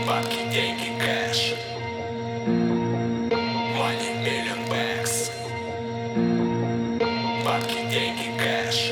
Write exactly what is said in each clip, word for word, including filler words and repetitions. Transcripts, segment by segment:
Бабки, деньги, кэш. Money, million bags. Бабки, деньги, кэш.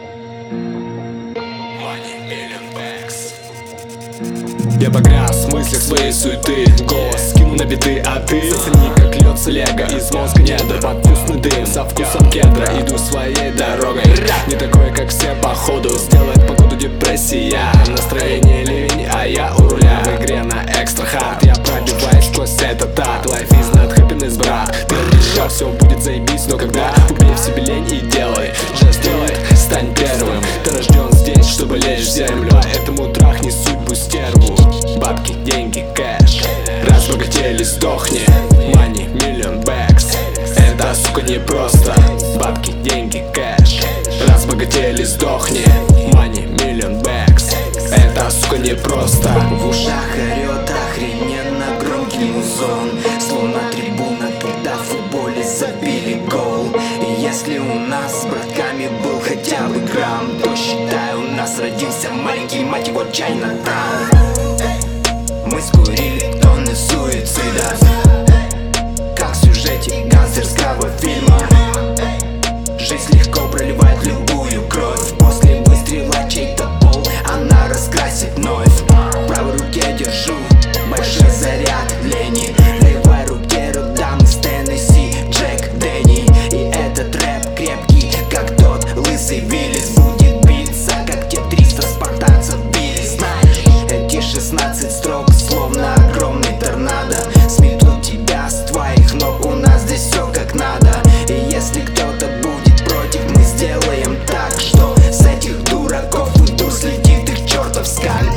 Money, million bags. Я погряз в мыслях своей суеты. Голос скину на биты, а ты зацени, как льется лего из мозга недр под вкусный дым со вкусом кедра. Иду своей дорогой, не такой, как все, походу. Сделает погоду депрессия, настроение ливень, а я у руля. В игре на экстра хард я пробиваюсь сквозь этот ад. Life is not happiness, брат. Ты решил, все будет заебись, но когда убей в себе лень и делай, just делай, стань первым. Ты рожден здесь, чтобы лечь в землю, поэтому трахни судьбу стерву. Бабки, деньги, кэш. Разбогатели, сдохни. Money, million bags. Это, сука, не просто. Бабки, деньги, кэш. Разбогатели, сдохни. Money, million bags. Это, сука, не просто. В ушах орёт охрененно громкий музон, словно трибуна, когда в футболе забили гол. И если у нас с братками был хотя бы грамм, то считай, у нас родился маленький, мать его, Чайнатаун. Мы скурили тонны суицида, как в сюжете гангстерского фильма. Жизнь легко проливает любую кровь. После выстрела чей-то пол она раскрасит вновь. В правой руке держу большой заряд лени, в левой руке родам из Теннесси Джек Дэнни. И этот рэп крепкий, как тот лысый Виллис, будет биться, как те триста спартанцев бились. Знаешь, эти шестнадцать строк словно огромный торнадо сметут тебя с твоих ног. У нас здесь все как надо. И если кто-то будет против, мы сделаем так, что с этих дураков в иду слетит их чертов скаль.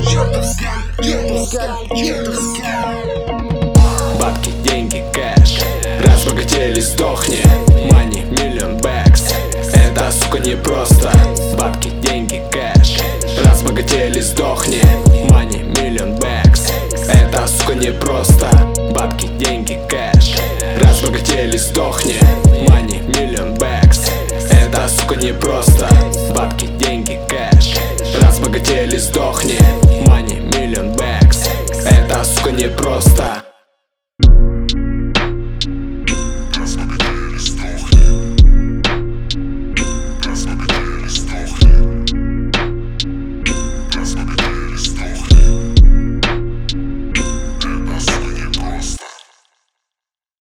Бабки, деньги, кэш. Разбогатели, сдохни. Money, million bags. Это, сука, не просто. Бабки, деньги, кэш. Разбогатели, сдохни. Money, million bags. Это, сука, не просто. Бабки, деньги, кэш. Разбогатели, сдохни. Money, million bags. Это, сука, не просто. Бабки, деньги, кэш. Разбогатели, сдохни. Money, million bags. Это, сука, не просто.